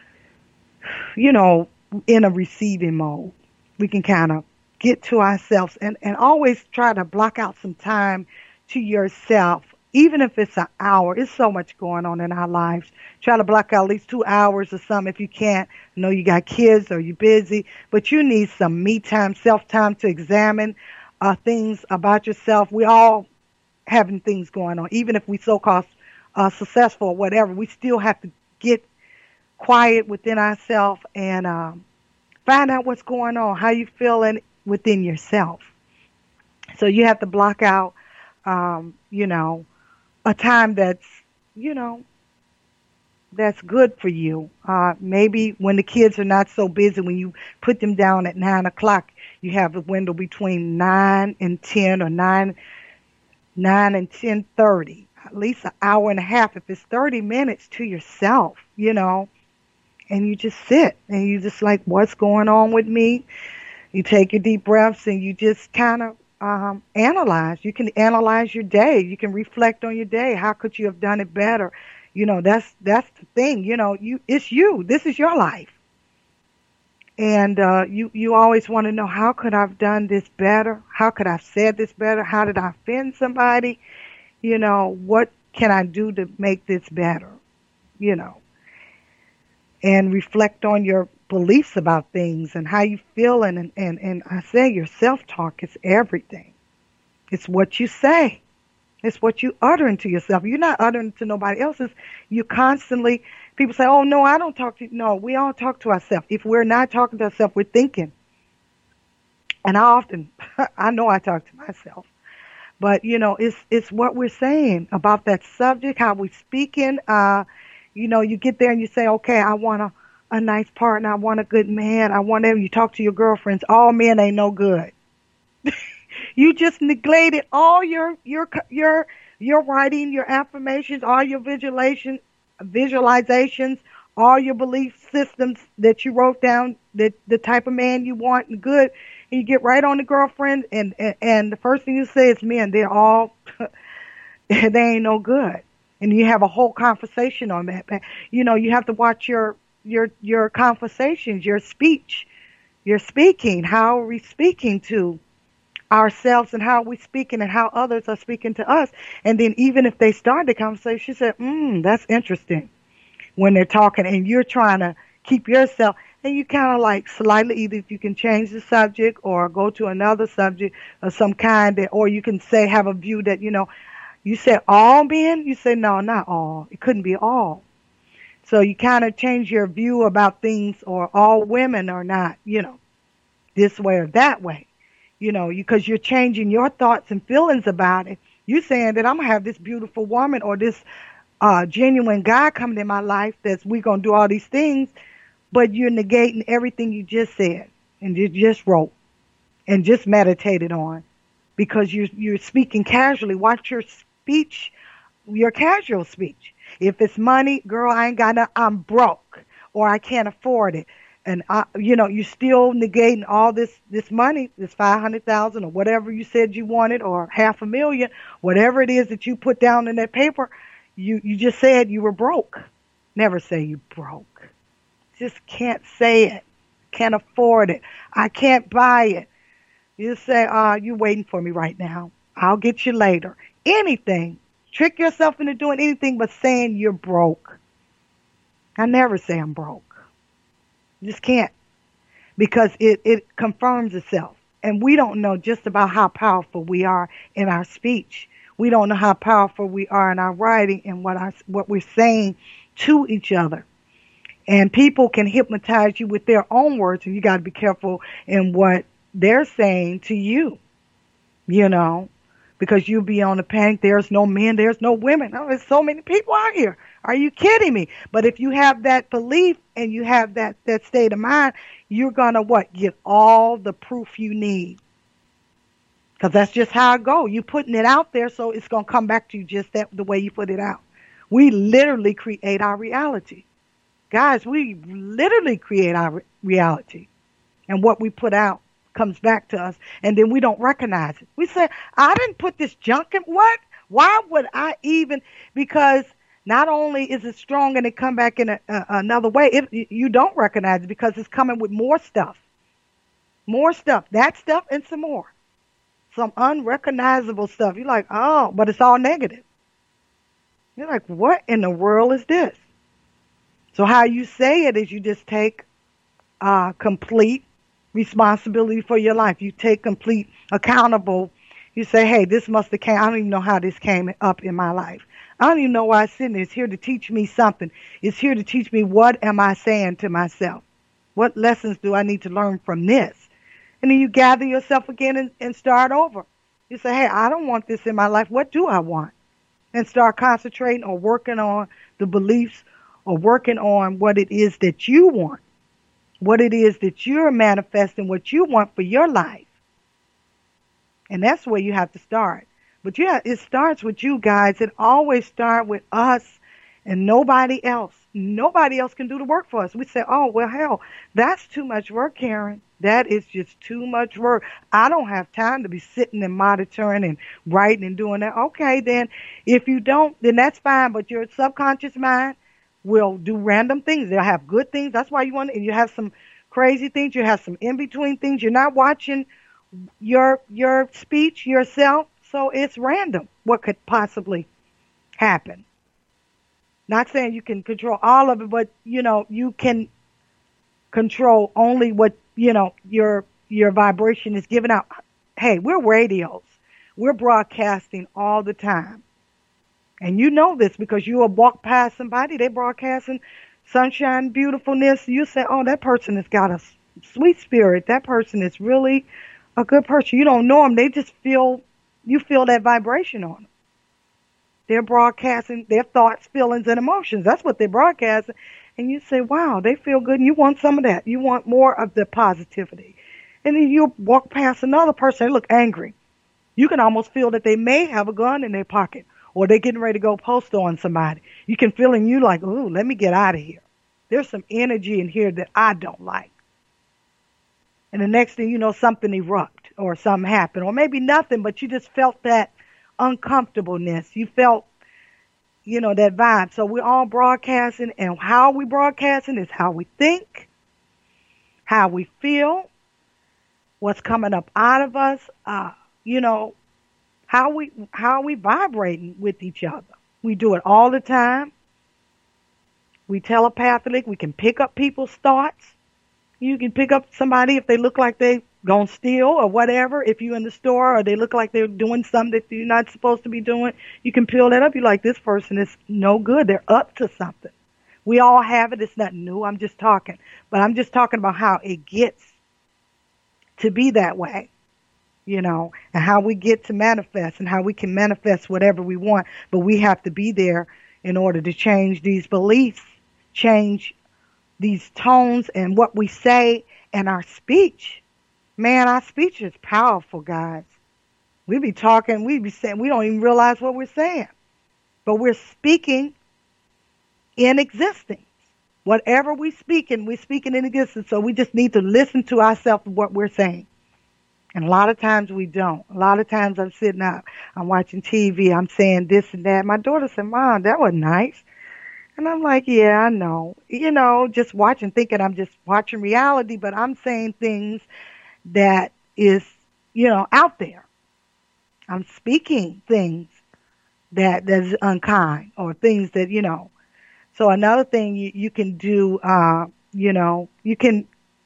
you know, in a receiving mode. We can kind of get to ourselves and, and always try to block out some time to yourself, even if it's an hour. It's so much going on in our lives. Try to block out at least two hours or something if you can't. I know you got kids or you're busy, but you need some me time, self time to examine uh, things about yourself. We all having things going on, even if we so-called uh, successful or whatever. We still have to get quiet within ourselves and um, find out what's going on, how you feeling within yourself. So you have to block out, um, you know, a time that's, you know, that's good for you. Uh, maybe when the kids are not so busy, when you put them down at nine o'clock, you have a window between nine and ten, or nine, nine and ten thirty. At least an hour and a half. If it's thirty minutes to yourself, you know, and you just sit and you just like, what's going on with me? You take your deep breaths and you just kind of um, analyze. You can analyze your day. You can reflect on your day. How could you have done it better? You know, that's that's the thing. You know, you it's you. This is your life, and uh, you you always want to know, how could I have done this better? How could I have said this better? How did I offend somebody? You know, what can I do to make this better? You know, and reflect on your beliefs about things and how you feel. And, and, and, and I say your self-talk is everything. It's what you say. It's what you uttering to yourself. You're not uttering to nobody else's. You constantly, people say, oh, no, I don't talk to you. No, we all talk to ourselves. If we're not talking to ourselves, we're thinking. And I often, I know I talk to myself. But, you know, it's it's what we're saying about that subject, how we're speaking. Uh, you know, you get there and you say, okay, I want a, a nice partner. I want a good man. I want them. You talk to your girlfriends. All men ain't no good. You just neglected all your your your your writing, your affirmations, all your visualization, visualizations, all your belief systems that you wrote down, that the type of man you want and good. And you get right on the girlfriend, and, and, and the first thing you say is, men, they're all, they ain't no good. And you have a whole conversation on that. You know, you have to watch your, your, your conversations, your speech, your speaking. How are we speaking to ourselves, and how are we speaking, and how others are speaking to us? And then even if they start the conversation, she said, mm, that's interesting, when they're talking and you're trying to keep yourself. And you kind of like slightly, either if you can change the subject or go to another subject of some kind, that, or you can say, have a view that, you know, you say all men, you say, no, not all. It couldn't be all. So you kind of change your view about things, or all women are not, you know, this way or that way, you know, because you're changing your thoughts and feelings about it. You're saying that I'm going to have this beautiful woman or this uh, genuine guy coming in my life that's, we're going to do all these things. But you're negating everything you just said and you just wrote and just meditated on, because you're, you're speaking casually. Watch your speech, your casual speech. If it's money, girl, I ain't got no, I'm broke or I can't afford it. And I, you know, you still negating all this this money, this five hundred thousand or whatever you said you wanted, or half a million, whatever it is that you put down in that paper. You you just said you were broke. Never say you broke. Just can't say it. Can't afford it. I can't buy it. You say, uh, you waiting for me right now. I'll get you later. Anything. Trick yourself into doing anything but saying you're broke. I never say I'm broke. Just can't. Because it, it confirms itself. And we don't know just about how powerful we are in our speech. We don't know how powerful we are in our writing and what our, what we're saying to each other. And people can hypnotize you with their own words, and you got to be careful in what they're saying to you, you know, because you'll be on the panic. There's no men, there's no women. Oh, there's so many people out here. Are you kidding me? But if you have that belief and you have that, that state of mind, you're going to what? Get all the proof you need. Because that's just how it goes. You're putting it out there, so it's going to come back to you just that the way you put it out. We literally create our reality. Guys, we literally create our re- reality. And what we put out comes back to us, and then we don't recognize it. We say, I didn't put this junk in. What? Why would I even? Because not only is it strong and it come back in a, a, another way, it, you don't recognize it because it's coming with more stuff. More stuff. That stuff and some more. Some unrecognizable stuff. You're like, oh, but it's all negative. You're like, what in the world is this? So how you say it is you just take uh, complete responsibility for your life. You take complete accountable. You say, hey, this must have came. I don't even know how this came up in my life. I don't even know why it's sitting there. It's here to teach me something. It's here to teach me what am I saying to myself? What lessons do I need to learn from this? And then you gather yourself again and, and start over. You say, hey, I don't want this in my life. What do I want? And start concentrating or working on the beliefs or working on what it is that you want, what it is that you're manifesting, what you want for your life. And that's where you have to start. But yeah, it starts with you guys. It always starts with us and nobody else. Nobody else can do the work for us. We say, oh, well, hell, that's too much work, Karen. That is just too much work. I don't have time to be sitting and monitoring and writing and doing that. Okay, then if you don't, then that's fine. But your subconscious mind will do random things. They'll have good things. That's why you want, and you have some crazy things. You have some in-between things. You're not watching your your speech yourself, so it's random what could possibly happen. Not saying you can control all of it, but, you know, you can control only what, you know, your your vibration is giving out. Hey, we're radios. We're broadcasting all the time. And you know this because you will walk past somebody, they broadcasting sunshine, beautifulness. You say, oh, that person has got a sweet spirit. That person is really a good person. You don't know them. They just feel, you feel that vibration on them. They're broadcasting their thoughts, feelings, and emotions. That's what they're broadcasting. And you say, wow, they feel good. And you want some of that. You want more of the positivity. And then you walk past another person, they look angry. You can almost feel that they may have a gun in their pocket or they're getting ready to go post on somebody. You can feel in you like, ooh, let me get out of here. There's some energy in here that I don't like. And the next thing you know, something erupt or something happened, or maybe nothing, but you just felt that uncomfortableness. You felt, you know, that vibe. So we're all broadcasting, and how we broadcasting is how we think, how we feel, what's coming up out of us, uh, you know, how we how we vibrating with each other. We do it all the time. We telepathically, we can pick up people's thoughts. You can pick up somebody if they look like they gonna steal or whatever. If you're in the store or they look like they're doing something that you're not supposed to be doing, you can peel that up. You're like, this person is no good. They're up to something. We all have it. It's nothing new. I'm just talking. But I'm just talking about how it gets to be that way, you know, and how we get to manifest and how we can manifest whatever we want. But we have to be there in order to change these beliefs, change these tones and what we say and our speech. Man, our speech is powerful, guys. We be talking, we be saying, we don't even realize what we're saying. But we're speaking in existence. Whatever we speaking, we're speaking in existence. So we just need to listen to ourselves and what we're saying. And a lot of times we don't. A lot of times I'm sitting up, I'm watching T V, I'm saying this and that. My daughter said, Mom, that was nice. And I'm like, yeah, I know. You know, just watching, thinking I'm just watching reality, but I'm saying things that is, you know, out there. I'm speaking things that that's unkind or things that, you know. So another thing you, you can do, uh, you know, you can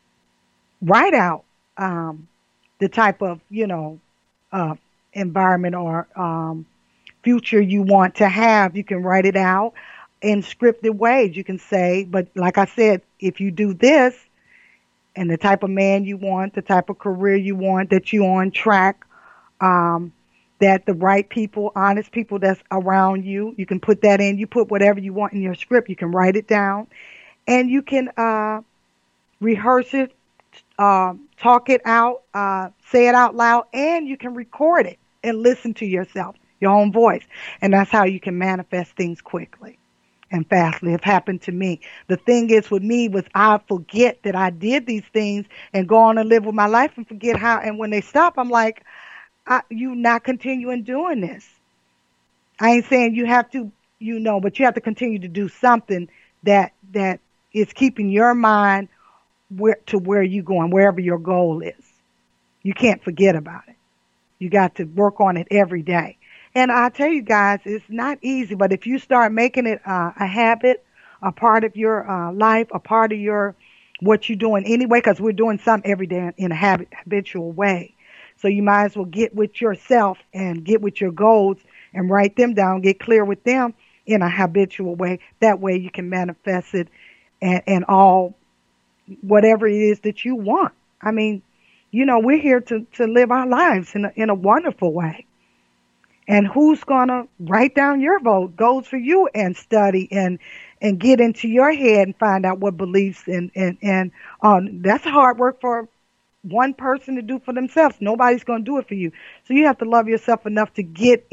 write out um, the type of, you know, uh, environment or um, future you want to have. You can write it out in scripted ways. You can say, but like I said, if you do this and the type of man you want, the type of career you want, that you're on track, um, that the right people, honest people that's around you, you can put that in. You put whatever you want in your script. You can write it down and you can uh, rehearse it, uh, talk it out, uh, say it out loud, and you can record it and listen to yourself, your own voice. And that's how you can manifest things quickly and fastly. It happened to me. The thing is with me was I forget that I did these things and go on and live with my life and forget how. And when they stop, I'm like, I, you not continuing doing this. I ain't saying you have to, you know, but you have to continue to do something that that is keeping your mind where to where you going, wherever your goal is. You can't forget about it. You got to work on it every day. And I tell you guys, it's not easy, but if you start making it uh, a habit, a part of your uh, life, a part of your what you're doing anyway, because we're doing something every day in a habit, habitual way. So you might as well get with yourself and get with your goals and write them down, get clear with them in a habitual way. That way you can manifest it and, and all, whatever it is that you want. I mean, you know, we're here to, to live our lives in a, in a wonderful way. And who's going to write down your vote, goals for you and study and, and get into your head and find out what beliefs and, and, and, um, that's hard work for one person to do for themselves. Nobody's going to do it for you. So you have to love yourself enough to get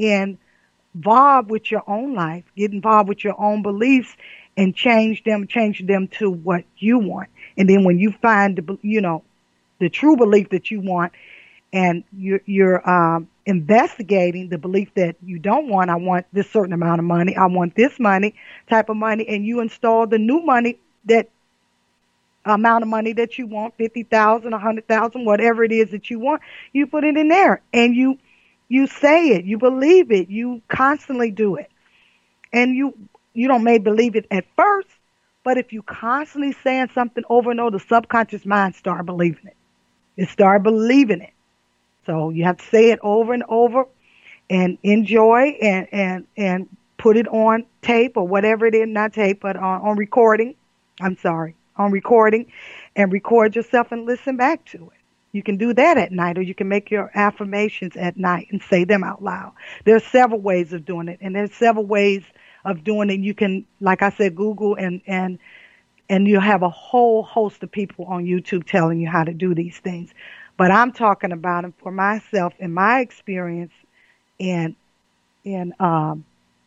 involved with your own life, get involved with your own beliefs and change them, change them to what you want. And then when you find the, you know, the true belief that you want and you're, you're um, investigating the belief that you don't want, I want this certain amount of money, I want this money, type of money, and you install the new money that amount of money that you want, fifty thousand, a hundred thousand, whatever it is that you want, you put it in there and you, you say it, you believe it, you constantly do it. And you, you don't may believe it at first, but if you constantly saying something over and over, the subconscious mind start believing it. It start believing it. So you have to say it over and over and enjoy and, and, and put it on tape or whatever it is, not tape, but on, on recording. I'm sorry. on recording and record yourself and listen back to it. You can do that at night or you can make your affirmations at night and say them out loud. There's several ways of doing it and there's several ways of doing it. You can, like I said, Google and, and, and you'll have a whole host of people on YouTube telling you how to do these things. But I'm talking about them for myself and my experience and, and, um,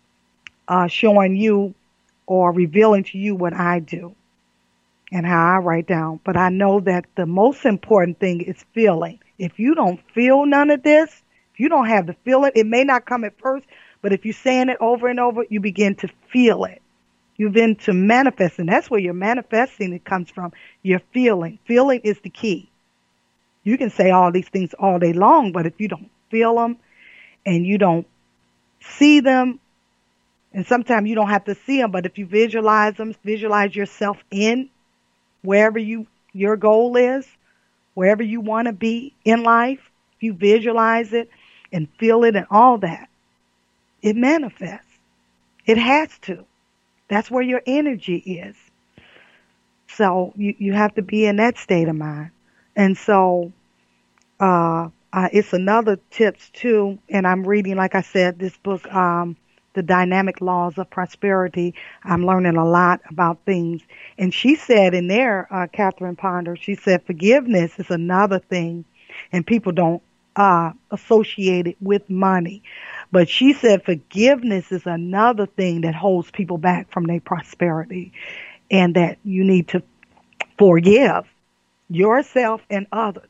uh, showing you or revealing to you what I do and how I write down. But I know that the most important thing is feeling. If you don't feel none of this, if you don't have the feeling, it may not come at first, but if you're saying it over and over, you begin to feel it. You begin to manifest, and that's where your manifesting it comes from. Your feeling. Feeling is the key. You can say all these things all day long, but if you don't feel them and you don't see them, and sometimes you don't have to see them, but if you visualize them, visualize yourself in wherever you your goal is, wherever you want to be in life, if you visualize it and feel it and all that, it manifests. It has to. That's where your energy is. So you, you have to be in that state of mind. And so uh, uh, it's another tips too, and I'm reading, like I said, this book, um, The Dynamic Laws of Prosperity. I'm learning a lot about things. And she said in there, uh, Catherine Ponder, she said forgiveness is another thing, and people don't uh, associate it with money. But she said forgiveness is another thing that holds people back from their prosperity, and that you need to forgive yourself and others.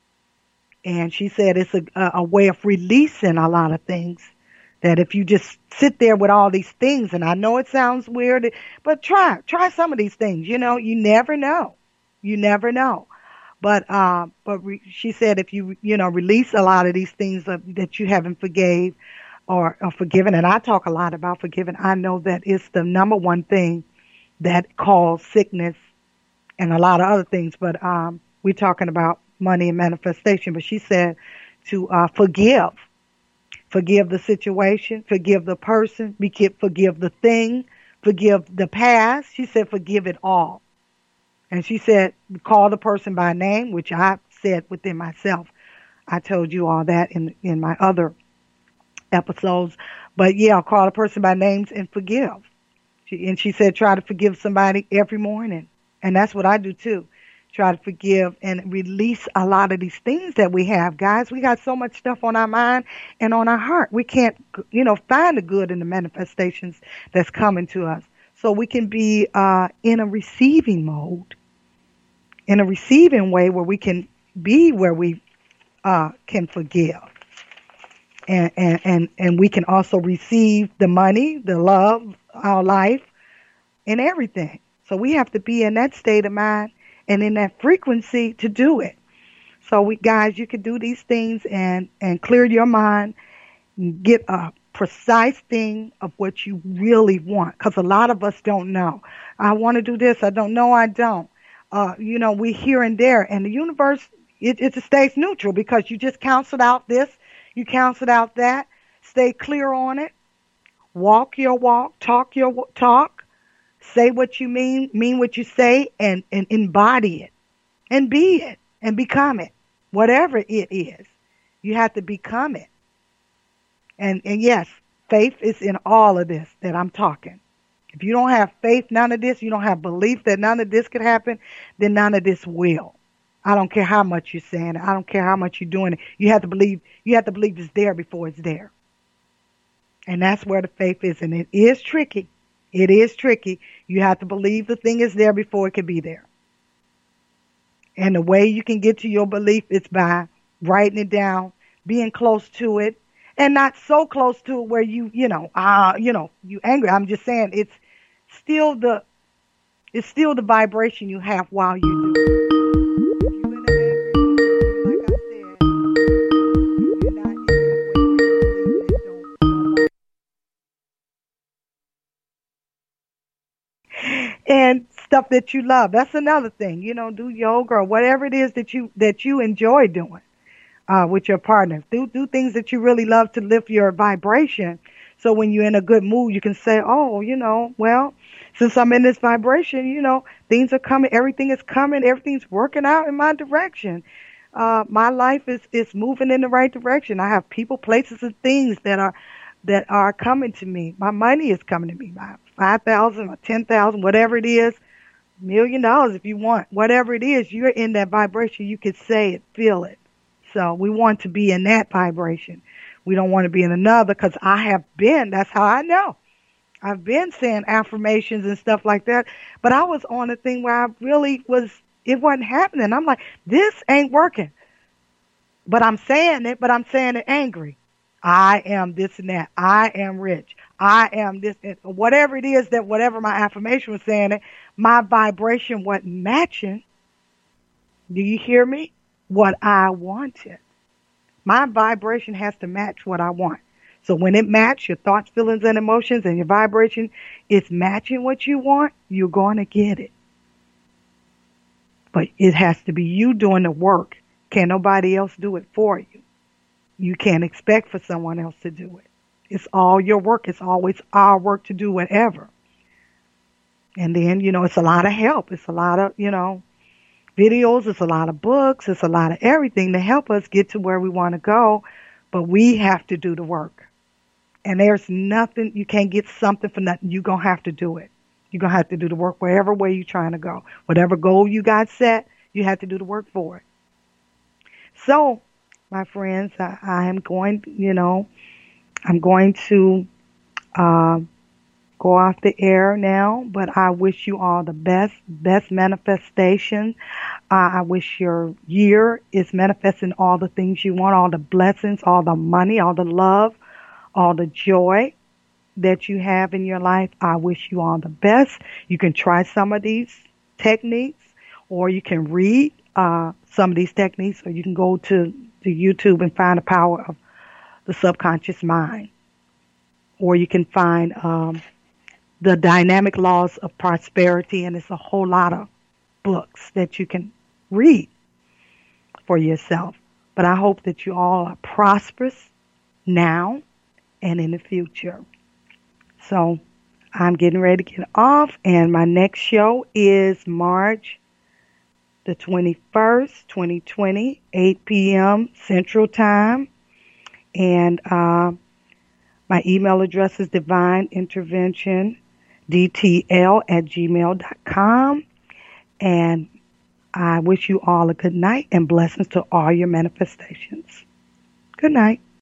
And she said it's a, a, a way of releasing a lot of things. That if you just sit there with all these things, and I know it sounds weird, but try, try some of these things. You know, you never know. You never know. But, uh, but re, she said if you, you know, release a lot of these things that, that you haven't forgave or, or forgiven, and I talk a lot about forgiving, I know that it's the number one thing that causes sickness and a lot of other things. But um, we're talking about money and manifestation. But she said to uh, forgive. Forgive the situation, forgive the person, forgive the thing, forgive the past. She said forgive it all. And she said call the person by name, which I said within myself. I told you all that in in my other episodes. But yeah, call the person by names and forgive. She, and she said try to forgive somebody every morning. And that's what I do too. Try to forgive and release a lot of these things that we have, guys. We got so much stuff on our mind and on our heart. We can't, you know, find the good in the manifestations that's coming to us. So we can be uh, in a receiving mode, in a receiving way where we can be where we uh, can forgive. And, and, and, and we can also receive the money, the love, our life, and everything. So we have to be in that state of mind and in that frequency to do it. So we guys, you can do these things and, and clear your mind, and get a precise thing of what you really want. Because a lot of us don't know. I want to do this. I don't know. I don't. Uh, you know, we here and there. And the universe, it, it stays neutral because you just canceled out this. You canceled out that. Stay clear on it. Walk your walk. Talk your talk. Say what you mean, mean what you say, and, and embody it, and be it, and become it, whatever it is. You have to become it. And, and yes, faith is in all of this that I'm talking. If you don't have faith, none of this, you don't have belief that none of this could happen, then none of this will. I don't care how much you're saying it. I don't care how much you're doing it. You have to believe, you have to believe it's there before it's there. And that's where the faith is. And it is tricky. It is tricky. You have to believe the thing is there before it can be there. And the way you can get to your belief is by writing it down, being close to it, and not so close to it where you, you know, ah, uh, you know, you angry. I'm just saying it's still the, it's still the vibration you have while you do it. And stuff that you love. That's another thing. You know, do yoga or whatever it is that you that you enjoy doing uh, with your partner. Do do things that you really love to lift your vibration. So when you're in a good mood, you can say, oh, you know, well, since I'm in this vibration, you know, things are coming. Everything is coming. Everything's working out in my direction. Uh, my life is, is moving in the right direction. I have people, places, and things that are that are coming to me. My money is coming to me. My five thousand or ten thousand, whatever it is, million dollars if you want, whatever it is, you're in that vibration. You could say it, feel it. So we want to be in that vibration. We don't want to be in another, because I have been, that's how I know. I've been saying affirmations and stuff like that, but I was on a thing where I really was, it wasn't happening. I'm like, this ain't working. But I'm saying it, but I'm saying it angry. I am this and that. I am rich. I am this, and whatever it is that whatever my affirmation was saying, it, my vibration wasn't matching. Do you hear me? What I wanted. My vibration has to match what I want. So when it matches your thoughts, feelings, and emotions, and your vibration is matching what you want, you're going to get it. But it has to be you doing the work. Can't nobody else do it for you. You can't expect for someone else to do it. It's all your work. It's always our work to do whatever. And then, you know, it's a lot of help. It's a lot of, you know, videos. It's a lot of books. It's a lot of everything to help us get to where we want to go. But we have to do the work. And there's nothing, you can't get something for nothing. You're going to have to do it. You're going to have to do the work wherever way you're trying to go. Whatever goal you got set, you have to do the work for it. So, my friends, I, I am going, you know, I'm going to uh, go off the air now, but I wish you all the best, best manifestation. Uh, I wish your year is manifesting all the things you want, all the blessings, all the money, all the love, all the joy that you have in your life. I wish you all the best. You can try some of these techniques, or you can read uh, some of these techniques, or you can go to, to YouTube and find the power of the subconscious mind, or you can find um, the dynamic laws of prosperity, and it's a whole lot of books that you can read for yourself. But I hope that you all are prosperous now and in the future. So I'm getting ready to get off, and my next show is March the twenty-first, twenty twenty, eight p.m. Central Time. And uh, my email address is divineintervention d t l at gmail dot com. And I wish you all a good night and blessings to all your manifestations. Good night.